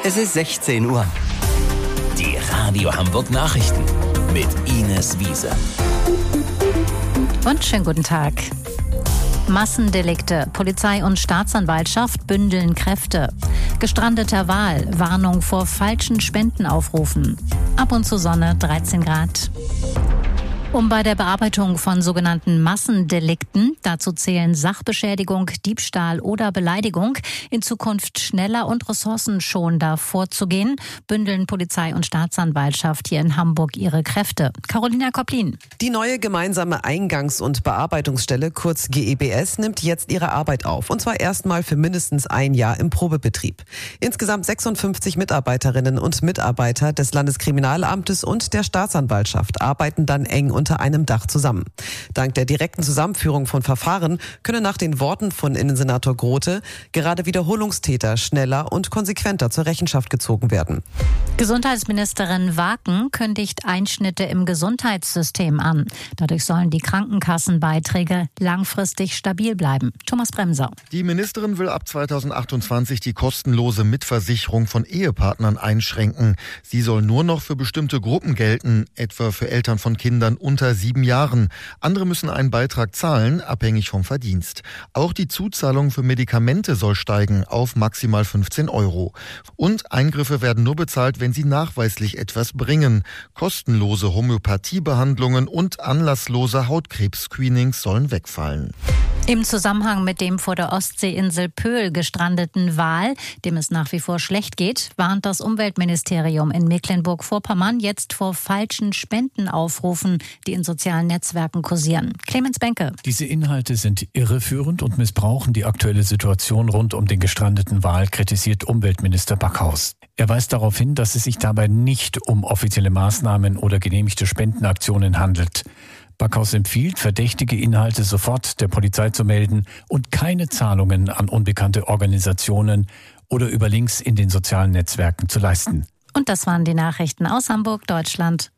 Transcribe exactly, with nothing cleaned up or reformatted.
Es ist sechzehn Uhr. Die Radio Hamburg Nachrichten mit Ines Wiese. Und schönen guten Tag. Massendelikte. Polizei und Staatsanwaltschaft bündeln Kräfte. Gestrandeter Wal. Warnung vor falschen Spendenaufrufen. Ab und zu Sonne, dreizehn Grad. Um bei der Bearbeitung von sogenannten Massendelikten, dazu zählen Sachbeschädigung, Diebstahl oder Beleidigung, in Zukunft schneller und ressourcenschonender vorzugehen, bündeln Polizei und Staatsanwaltschaft hier in Hamburg ihre Kräfte. Carolina Kopplin. Die neue gemeinsame Eingangs- und Bearbeitungsstelle, kurz G E B S, nimmt jetzt ihre Arbeit auf. Und zwar erstmal für mindestens ein Jahr im Probebetrieb. Insgesamt sechsundfünfzig Mitarbeiterinnen und Mitarbeiter des Landeskriminalamtes und der Staatsanwaltschaft arbeiten dann eng unter einem Dach zusammen. Dank der direkten Zusammenführung von Verfahren können nach den Worten von Innensenator Grote gerade Wiederholungstäter schneller und konsequenter zur Rechenschaft gezogen werden. Gesundheitsministerin Waken kündigt Einschnitte im Gesundheitssystem an. Dadurch sollen die Krankenkassenbeiträge langfristig stabil bleiben. Thomas Bremser. Die Ministerin will ab zweitausendachtundzwanzig die kostenlose Mitversicherung von Ehepartnern einschränken. Sie soll nur noch für bestimmte Gruppen gelten, etwa für Eltern von Kindern unter sieben Jahren. Andere müssen einen Beitrag zahlen, abhängig vom Verdienst. Auch die Zuzahlung für Medikamente soll steigen auf maximal fünfzehn Euro. Und Eingriffe werden nur bezahlt, wenn sie nachweislich etwas bringen. Kostenlose Homöopathiebehandlungen und anlasslose Hautkrebs-Screenings sollen wegfallen. Im Zusammenhang mit dem vor der Ostseeinsel Pöhl gestrandeten Wal, dem es nach wie vor schlecht geht, warnt das Umweltministerium in Mecklenburg-Vorpommern jetzt vor falschen Spendenaufrufen, die in sozialen Netzwerken kursieren. Clemens Benke. Diese Inhalte sind irreführend und missbrauchen die aktuelle Situation rund um den gestrandeten Wal, kritisiert Umweltminister Backhaus. Er weist darauf hin, dass es sich dabei nicht um offizielle Maßnahmen oder genehmigte Spendenaktionen handelt. Backhaus empfiehlt, verdächtige Inhalte sofort der Polizei zu melden und keine Zahlungen an unbekannte Organisationen oder über Links in den sozialen Netzwerken zu leisten. Und das waren die Nachrichten aus Hamburg, Deutschland